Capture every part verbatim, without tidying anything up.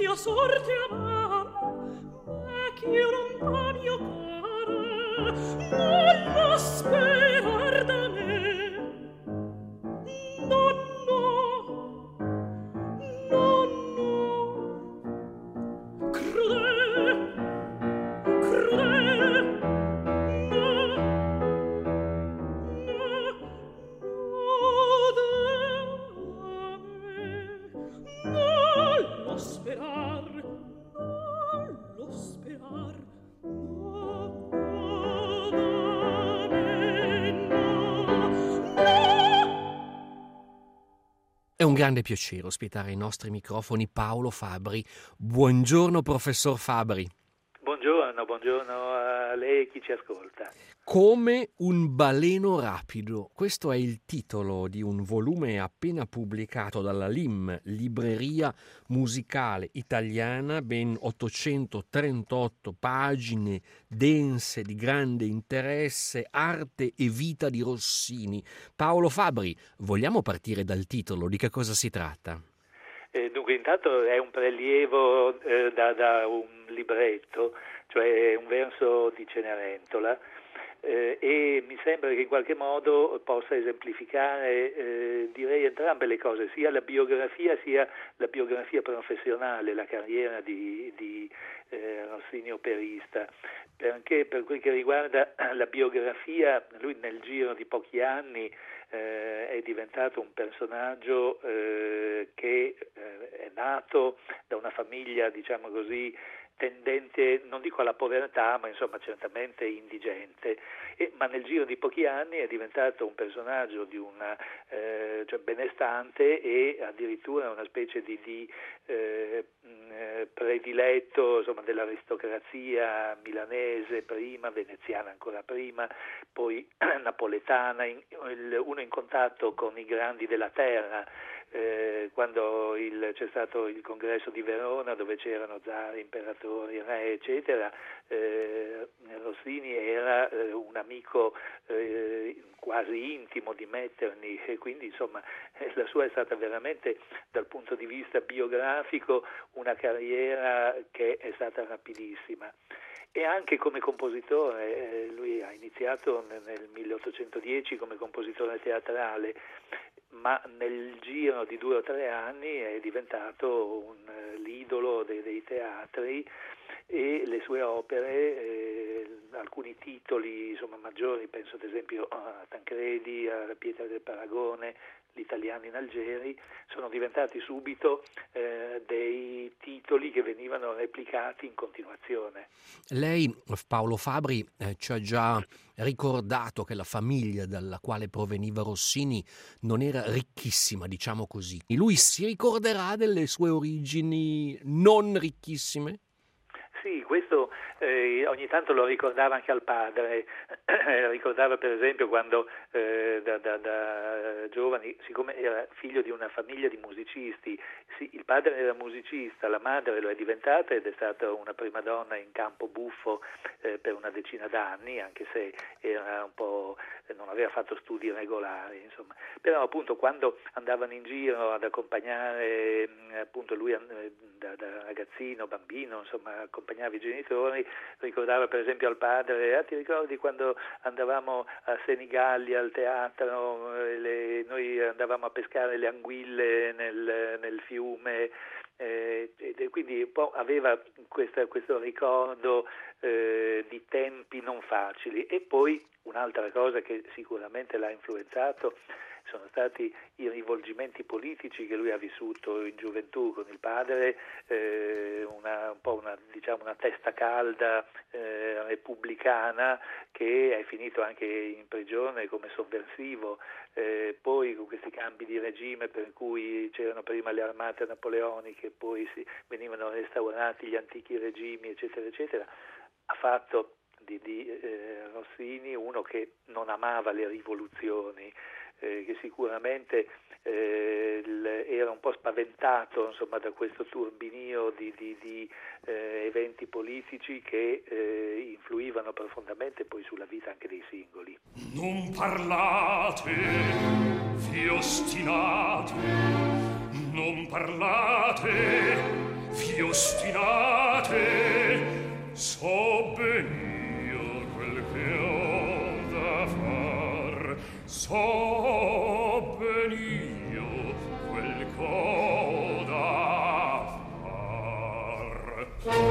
mia sorte amar, ma ch'io non va mio cuore, non lo sperar da me. No, no, no, no, crudele, crudele, no, no, da me. Non lo sperar, non lo sperar, no, no, da me, no, no. È un grande piacere ospitare ai nostri microfoni Paolo Fabbri. Buongiorno professor Fabbri. Buongiorno, buongiorno a lei e chi ci ascolta. Come un baleno rapido. Questo è il titolo di un volume appena pubblicato dalla L I M, Libreria Musicale Italiana, ben ottocentotrentotto pagine dense di grande interesse, arte e vita di Rossini. Paolo Fabbri, vogliamo partire dal titolo? Di che cosa si tratta? Eh, dunque, intanto è un prelievo eh, da, da un libretto, cioè un verso di Cenerentola, eh, e mi sembra che in qualche modo possa esemplificare, eh, direi, entrambe le cose, sia la biografia sia la biografia professionale, la carriera di, di eh, Rossini operista, perché per quel che riguarda la biografia, lui nel giro di pochi anni Eh, è diventato un personaggio eh, che eh, è nato da una famiglia, diciamo così, tendente, non dico alla povertà, ma insomma certamente indigente, e, ma nel giro di pochi anni è diventato un personaggio di una eh, cioè benestante e addirittura una specie di, di eh, prediletto, insomma, dell'aristocrazia milanese prima, veneziana ancora prima, poi napoletana, in, il, uno in contatto con i grandi della terra. Eh, quando il, c'è stato il congresso di Verona, dove c'erano zari, imperatori, re, eccetera, eh, Rossini era eh, un amico eh, quasi intimo di Metternich, e quindi insomma eh, la sua è stata veramente, dal punto di vista biografico, una carriera che è stata rapidissima. E anche come compositore, eh, lui ha iniziato nel, nel milleottocentodieci come compositore teatrale, ma nel giro di due o tre anni è diventato un, uh, l'idolo dei, dei teatri, e le sue opere, eh, alcuni titoli insomma maggiori, penso ad esempio a Tancredi, a Pietra del Paragone, L'Italiano in Algeri, sono diventati subito eh, dei titoli che venivano replicati in continuazione. Lei, Paolo Fabbri, eh, ci ha già ricordato che la famiglia dalla quale proveniva Rossini non era ricchissima, diciamo così. Lui si ricorderà delle sue origini non ricchissime? Sì, questo eh, ogni tanto lo ricordava anche al padre. Ricordava per esempio quando eh, da, da, da giovani, siccome era figlio di una famiglia di musicisti, sì, il padre era musicista, la madre lo è diventata ed è stata una prima donna in campo buffo eh, per una decina d'anni, anche se era un po', non aveva fatto studi regolari, insomma. Però appunto quando andavano in giro ad accompagnare, appunto lui da, da ragazzino, bambino, insomma, accompagnava i genitori, ricordava per esempio al padre: ah, ti ricordi quando andavamo a Senigallia al teatro, le, noi andavamo a pescare le anguille nel, nel fiume, eh, e quindi un po' aveva questa, questo ricordo eh, di tempi non facili. E poi un'altra cosa che sicuramente l'ha influenzato sono stati i rivolgimenti politici che lui ha vissuto in gioventù con il padre, eh, una, un po' una, diciamo, una testa calda eh, repubblicana, che è finito anche in prigione come sovversivo, eh, poi con questi cambi di regime per cui c'erano prima le armate napoleoniche, poi si, venivano restaurati gli antichi regimi, eccetera, eccetera, ha fatto di, di eh, Rossini uno che non amava le rivoluzioni, Eh, che sicuramente eh, l- era un po' spaventato, insomma, da questo turbinio di, di, di eh, eventi politici che eh, influivano profondamente poi sulla vita anche dei singoli. Non parlate, vi ostinate, non parlate, vi ostinate, so ben io quel che ho da far, so ben io quel che ho da far.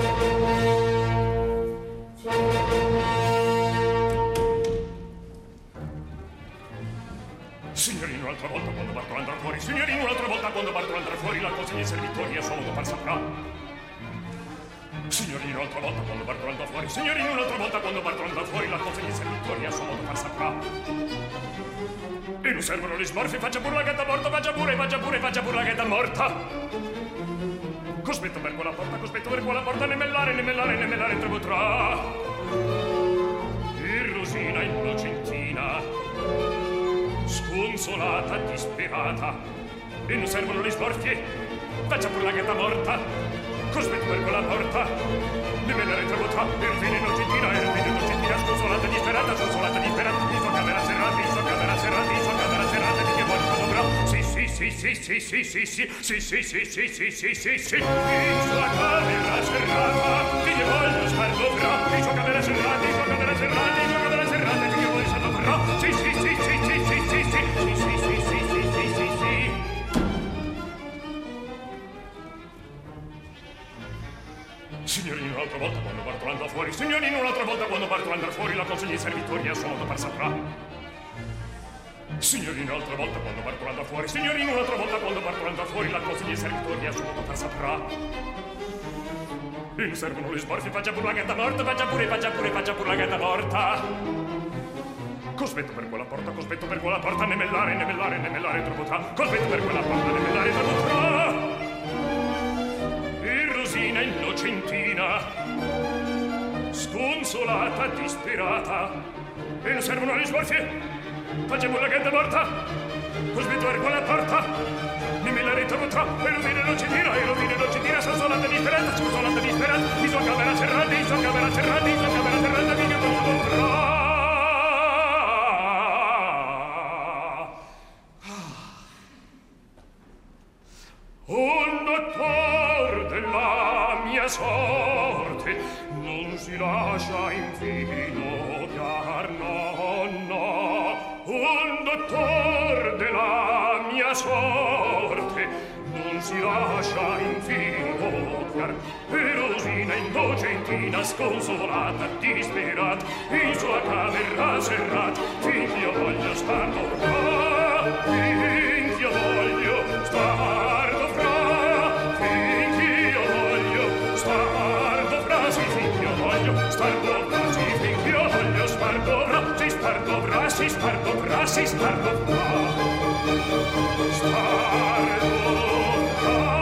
Signorino, un'altra volta quando Bartolo andrà fuori, signorino, un'altra volta quando Bartolo andrà fuori, la consegna in servitoria solo dopo saprà. Signorino, un'altra volta quando Bartolo andrà fuori, signorino, un'altra volta quando Bartolo andrà fuori, la consegna in servitoria solo dopo saprà. E non servono gli smorfi, faccia pure la gatta morta, faccia pure, faccia pure, faccia pure la gatta morta. Cospetto per quella porta, cospetto per quella porta, ne mellare, ne mellare, ne mellare, tre potrà. E Rosina innocentina, sconsolata, disperata, e non servono le sborfie, faccia pure la gatta morta, cospetto per quella porta, ne me la retrovotrà, Ervine innocentina, Ervine innocentina, sconsolata, disperata, sconsolata, disperata, in sua camera serrata, in sua camera serrata, in sua camera serrata, di che morta dovrà, sì, sì, sì, sì, sì, sì, sì, sì, sì, sì, sì, sì, sì, sì, sì, sì, in sua camera serrata, di che voglio star dovrà, in sua camera serrata, in sua camera serrata, in sua camera serrata, di che voglio star dovrà, sì, sì, sì, sì, sì, sì, sì, sì, sì, sì, sì, sì, sì, sì, sì, sì. Signorino, un'altra volta quando Bartolo andrà fuori, signorino, un'altra volta quando Bartolo andrà fuori, la consegna in servitoria solo da par saprà. Signorino, un'altra volta quando Bartolo andrà fuori, signorino, un'altra volta quando Bartolo andrà fuori, la consegna in servitoria solo da par saprà. E non servono le sborfi, faccia pure la gatta morta, faccia pure, faccia pure, faccia pure la gatta morta. Cospetto per quella porta, cospetto per quella porta, ne mellare, ne mellare, ne mellare, troppo tra. Cospetto per quella porta, ne mellare, troppo tra. E Rosina innocentina, sconsolata, disperata, e non servono le sborfie, faccia pure la gatta morta, cospetto per quella porta, ne mellare, troppo tra. E Rosina innocentina, e Rosina innocentina, sconsolata, disperata, sconsolata, disperata, in sua camera serrata, in sua camera serrata, in sua camera serrata, di che voglio tra. Un dottor della mia sorte non si lascia infino chiar, no, no. Un dottor della mia sorte non si lascia infino chiar. E Rosina innocentina, sconsolata, disperata, in sua camera serrata, finché io voglio star dovrà, finché io voglio star. Star dovrà, si finché io voglio star dovrà, si star dovrà, si star dovrà, si star dovrà, star dovrà.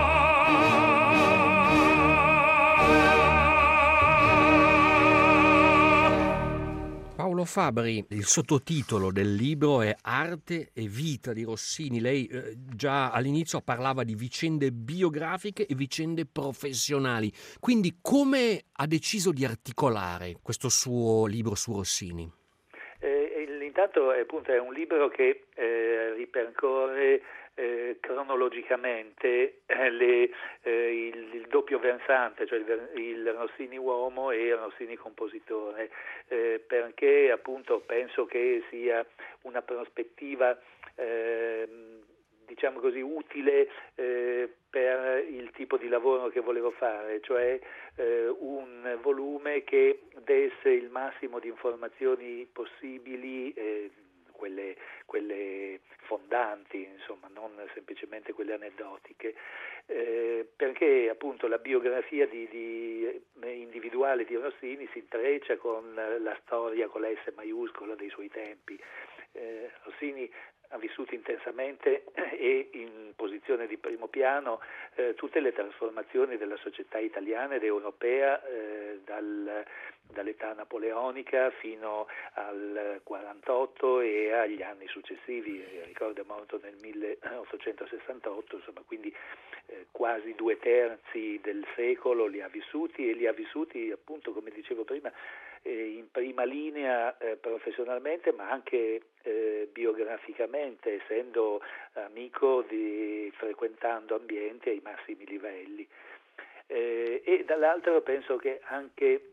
Paolo Fabbri, il sottotitolo del libro è Arte e vita di Rossini. Lei eh, già all'inizio parlava di vicende biografiche e vicende professionali. Quindi come ha deciso di articolare questo suo libro su Rossini? Eh, intanto appunto è un libro che eh, ripercorre Eh, cronologicamente eh, le, eh, il, il doppio versante, cioè il, il Rossini uomo e il Rossini compositore, eh, perché appunto penso che sia una prospettiva eh, diciamo così utile eh, per il tipo di lavoro che volevo fare, cioè eh, un volume che desse il massimo di informazioni possibili, eh, quelle, quelle fondanti, insomma, non semplicemente quelle aneddotiche, eh, perché appunto la biografia di, di, individuale di Rossini si intreccia con la storia con la S maiuscola dei suoi tempi. Eh, Rossini ha vissuto intensamente e in posizione di primo piano eh, tutte le trasformazioni della società italiana ed europea eh, dal, dall'età napoleonica fino al quarantotto e agli anni successivi. Ricordo è morto nel milleottocentosessantotto, insomma, quindi eh, quasi due terzi del secolo li ha vissuti e li ha vissuti appunto, come dicevo prima, eh, in prima linea eh, professionalmente, ma anche eh, biograficamente, essendo amico di frequentando ambienti ai massimi livelli. eh, e dall'altro penso che anche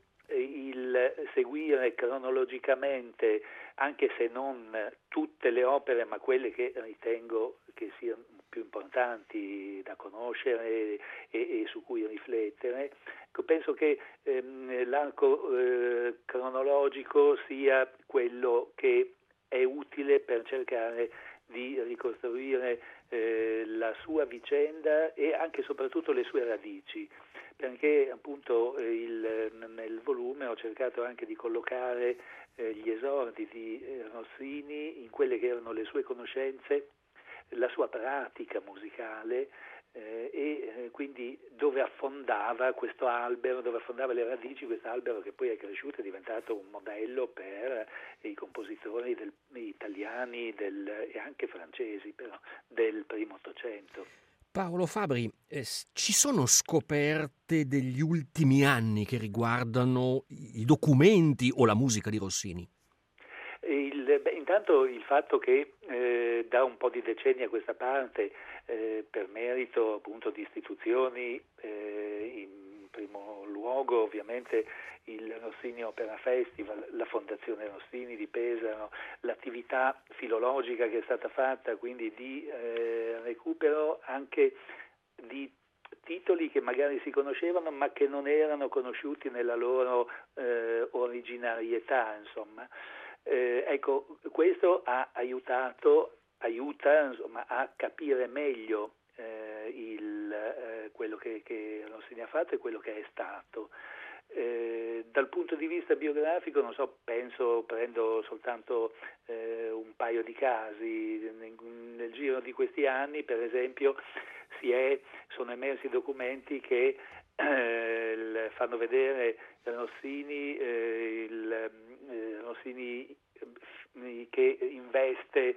il seguire cronologicamente, anche se non tutte le opere, ma quelle che ritengo che siano più importanti da conoscere e, e su cui riflettere, penso che ehm, l'arco eh, cronologico sia quello che è utile per cercare di ricostruire eh, la sua vicenda e anche e soprattutto le sue radici, perché appunto il, nel volume ho cercato anche di collocare eh, gli esordi di eh, Rossini in quelle che erano le sue conoscenze, la sua pratica musicale eh, e eh, quindi dove affondava questo albero, dove affondava le radici, questo albero che poi è cresciuto e è diventato un modello per i compositori del, italiani del, e anche francesi però del primo Ottocento. Paolo Fabri, eh, ci sono scoperte degli ultimi anni che riguardano i documenti o la musica di Rossini? Il, beh, intanto il fatto che eh, da un po' di decenni a questa parte, eh, per merito appunto di istituzioni, eh, in primo luogo ovviamente il Rossini Opera Festival, la Fondazione Rossini di Pesaro, l'attività filologica che è stata fatta, quindi di eh, recupero anche di titoli che magari si conoscevano ma che non erano conosciuti nella loro eh, originarietà, insomma. Eh, ecco, questo ha aiutato, aiuta insomma, a capire meglio eh, il, eh, quello che, che Rossini ha fatto e quello che è stato. Eh, dal punto di vista biografico, non so, penso, prendo soltanto eh, un paio di casi. Nel, nel giro di questi anni, per esempio, si è, sono emersi documenti che eh, fanno vedere Rossini, eh, il, eh, Rossini che investe,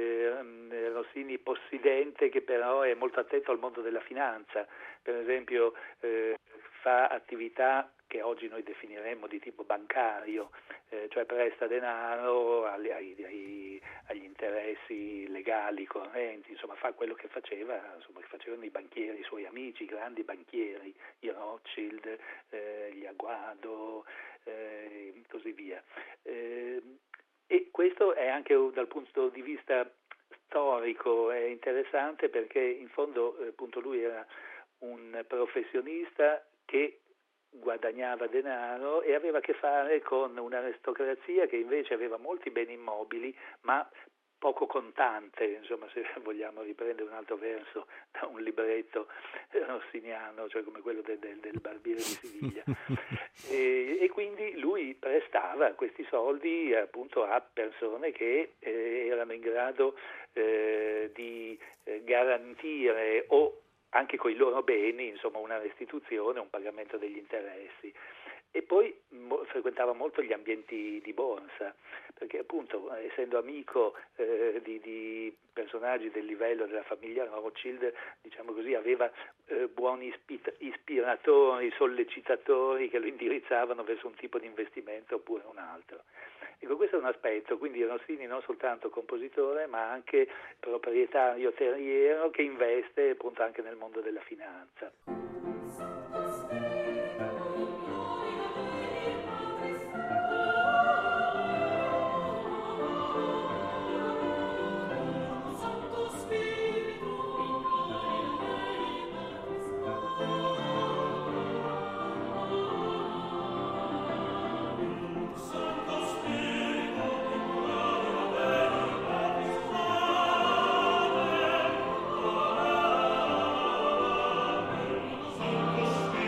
eh, Rossini possidente che però è molto attento al mondo della finanza, per esempio eh, fa attività che oggi noi definiremmo di tipo bancario, eh, cioè presta denaro agli, ai, agli interessi legali correnti, insomma fa quello che faceva, insomma, che facevano i banchieri, i suoi amici, i grandi banchieri, i Rothschild, eh, gli Aguado, eh, così via. Eh, e questo è anche dal punto di vista storico è interessante perché in fondo eh, appunto lui era un professionista che guadagnava denaro e aveva a che fare con un'aristocrazia che invece aveva molti beni immobili ma poco contante, insomma, se vogliamo riprendere un altro verso da un libretto rossiniano, cioè come quello del, del, del Barbiere di Siviglia. e, e quindi lui prestava questi soldi appunto a persone che eh, erano in grado eh, di eh, garantire o anche con i loro beni, insomma, una restituzione, un pagamento degli interessi. E poi mo, frequentava molto gli ambienti di borsa, perché appunto essendo amico eh, di, di personaggi del livello della famiglia Rothschild, diciamo così, aveva eh, buoni ispit- ispiratori, sollecitatori che lo indirizzavano verso un tipo di investimento oppure un altro. Ecco, questo è un aspetto, quindi Rossini non soltanto compositore ma anche proprietario terriero che investe appunto anche nel mondo della finanza. Santo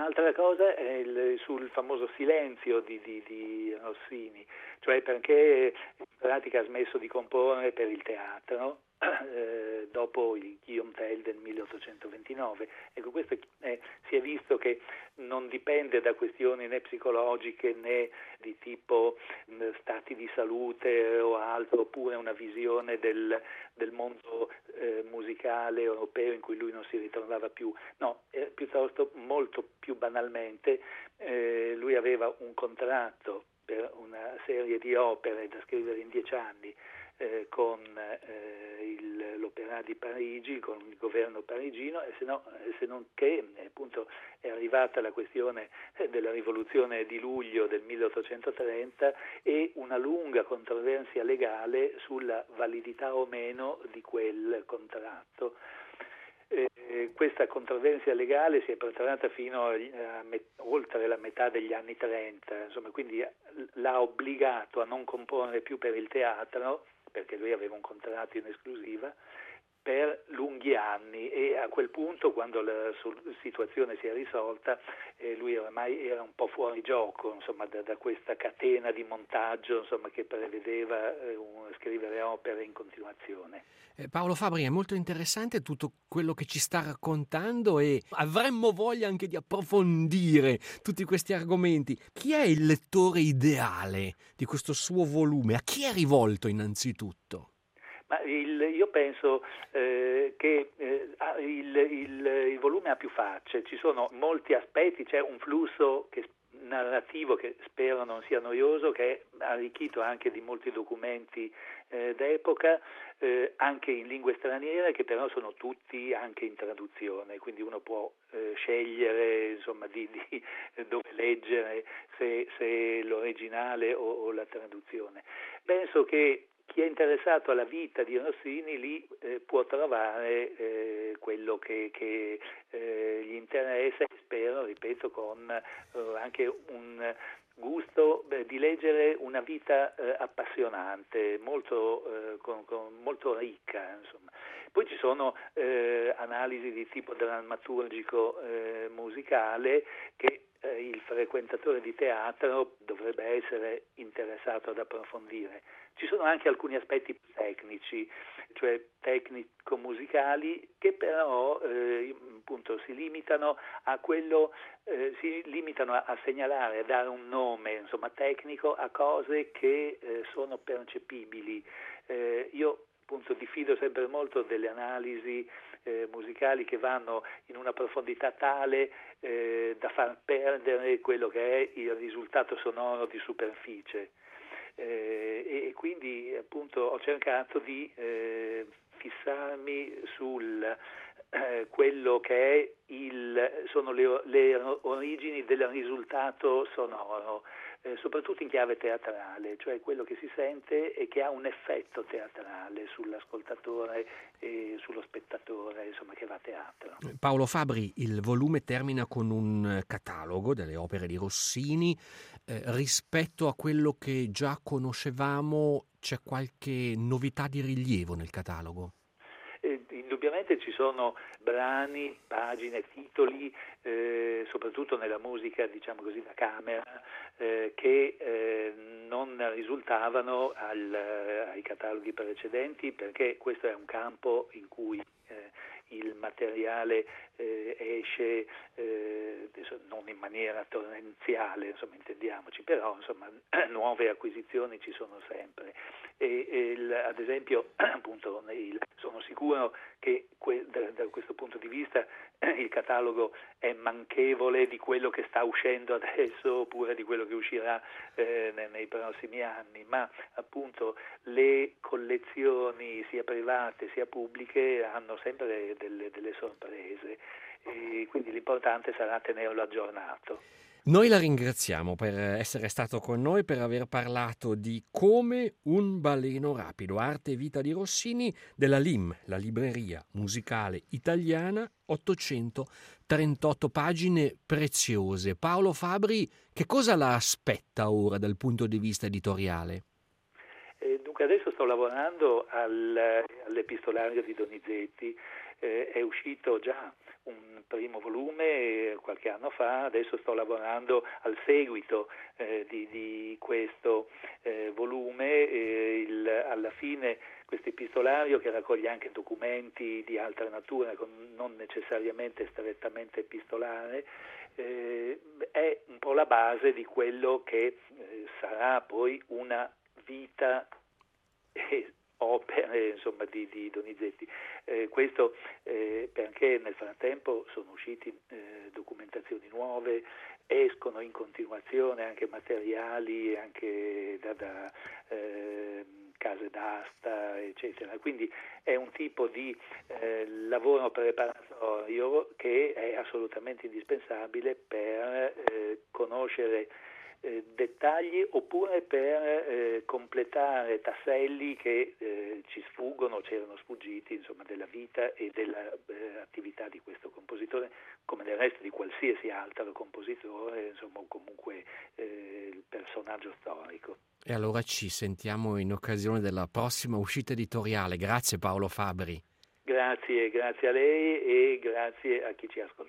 un'altra cosa è il, sul famoso silenzio di, di, di Rossini, cioè perché in pratica ha smesso di comporre per il teatro eh, dopo il Guillaume Tell del milleottocentoventinove. Ecco, questo è, si è visto che non dipende da questioni né psicologiche né di tipo mh, stati di salute o altro, oppure una visione del, del mondo eh, musicale europeo in cui lui non si ritrovava più. No, eh, piuttosto molto più banalmente eh, lui aveva un contratto per una serie di opere da scrivere in dieci anni eh, con eh, il, l'Opéra di Parigi, con il governo parigino, e se, no, se non che appunto è arrivata la questione della rivoluzione di luglio del milleottocentotrenta e una lunga controversia legale sulla validità o meno di quel contratto. Eh, questa controversia legale si è protratta fino a, a met- oltre la metà degli anni trenta, insomma, quindi l'ha obbligato a non comporre più per il teatro, perché lui aveva un contratto in esclusiva, per lunghi anni, e a quel punto, quando la situazione si è risolta, eh, lui ormai era un po' fuori gioco, insomma, da, da questa catena di montaggio, insomma, che prevedeva eh, un, scrivere opere in continuazione. Eh, Paolo Fabri, è molto interessante tutto quello che ci sta raccontando e avremmo voglia anche di approfondire tutti questi argomenti. Chi è il lettore ideale di questo suo volume? A chi è rivolto innanzitutto? Ma il, io penso eh, che eh, il, il, il volume ha più facce, ci sono molti aspetti, c'è un flusso che, narrativo che spero non sia noioso, che è arricchito anche di molti documenti eh, d'epoca, eh, anche in lingue straniere, che però sono tutti anche in traduzione, quindi uno può eh, scegliere insomma di, di dove leggere, se, se l'originale o, o la traduzione. Penso che chi è interessato alla vita di Rossini lì eh, può trovare eh, quello che, che eh, gli interessa, e spero, ripeto, con eh, anche un gusto beh, di leggere una vita eh, appassionante, molto, eh, con, con, molto ricca, insomma. Poi ci sono eh, analisi di tipo drammaturgico eh, musicale che eh, il frequentatore di teatro dovrebbe essere interessato ad approfondire. Ci sono anche alcuni aspetti tecnici, cioè tecnico-musicali, che però eh, appunto si limitano a quello, eh, si limitano a, a segnalare, a dare un nome, insomma, tecnico a cose che eh, sono percepibili. Eh, io appunto diffido sempre molto delle analisi eh, musicali che vanno in una profondità tale eh, da far perdere quello che è il risultato sonoro di superficie. Eh, e quindi appunto ho cercato di eh, fissarmi sul eh, quello che è il, sono le, le origini del risultato sonoro, eh, soprattutto in chiave teatrale, cioè quello che si sente e che ha un effetto teatrale sull'ascoltatore e sullo spettatore, insomma, che va a teatro. Paolo Fabri, il volume termina con un catalogo delle opere di Rossini. Eh, rispetto a quello che già conoscevamo, c'è qualche novità di rilievo nel catalogo? Eh, indubbiamente ci sono brani, pagine, titoli, eh, soprattutto nella musica, diciamo così, da camera, eh, che eh, non risultavano al, ai cataloghi precedenti, perché questo è un campo in cui eh, il materiale eh, esce eh, non in maniera torrenziale, insomma, intendiamoci, però insomma nuove acquisizioni ci sono sempre. E, e il, ad esempio appunto il, sono sicuro che que, da, da questo punto di vista il catalogo è manchevole di quello che sta uscendo adesso oppure di quello che uscirà eh, nei, nei prossimi anni, ma appunto le collezioni sia private sia pubbliche hanno sempre delle, delle sorprese, e quindi l'importante sarà tenerlo aggiornato. Noi la ringraziamo per essere stato con noi, per aver parlato di Come un baleno rapido, arte e vita di Rossini, della L I M, la libreria musicale italiana, ottocentotrentotto pagine preziose. Paolo Fabri, che cosa la aspetta ora dal punto di vista editoriale? Eh, dunque adesso sto lavorando al, all'epistolario di Donizetti, eh, è uscito già un un primo volume qualche anno fa, adesso sto lavorando al seguito eh, di, di questo eh, volume, eh, il, alla fine questo epistolario, che raccoglie anche documenti di altra natura, non necessariamente strettamente epistolare, eh, è un po' la base di quello che eh, sarà poi una vita e opere, insomma, di, di Donizetti. Eh, questo eh, perché nel frattempo sono usciti eh, documentazioni nuove, escono in continuazione anche materiali anche da, da eh, case d'asta, eccetera. Quindi è un tipo di eh, lavoro preparatorio che è assolutamente indispensabile per eh, conoscere Eh, dettagli oppure per eh, completare tasselli che eh, ci sfuggono, c'erano sfuggiti, insomma, della vita e dell'attività eh, di questo compositore, come del resto di qualsiasi altro compositore, insomma, comunque eh, il personaggio storico. E allora ci sentiamo in occasione della prossima uscita editoriale. Grazie Paolo Fabbri. Grazie, grazie a lei e grazie a chi ci ascolta.